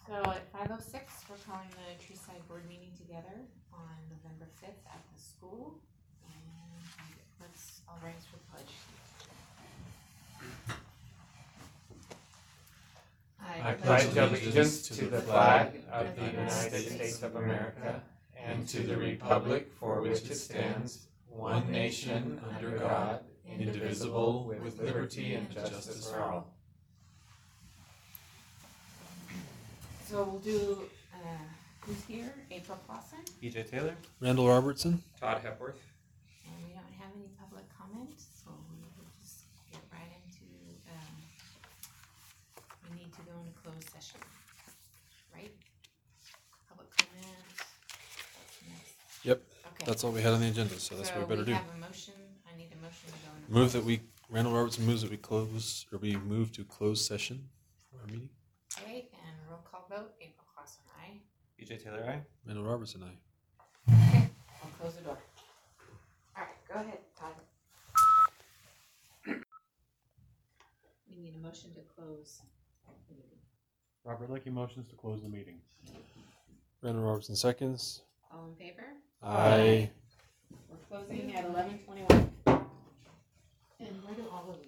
So at 5:06, we're calling the Treeside Board meeting together on November 5th at the school. And let's all rise for pledge. I pledge allegiance to the flag of the United States of America and to the republic for which it stands, one nation under God, indivisible, with liberty and justice for all. So we'll do, who's here? April Clausen. E.J. Taylor. Randall Robertson. Todd Hepworth. And we don't have any public comment, so we will just get right into, we need to go into closed session, right? Public comment. Next. Yep. Okay. That's all we had on the agenda, so that's what we better do. I need a motion to go into. Move that we, Randall Robertson moves that we close, or we move to closed session for our meeting. Okay, and roll call vote, April Clausen, aye. E.J. Taylor, aye. Randall Robertson, aye. Okay, I'll close the door. All right, go ahead, Todd. We need a motion to close the meeting. Robert Leckie motions to close the meeting. Randall Robertson seconds. All in favor? Aye. We're closing at 11:21. And where do all of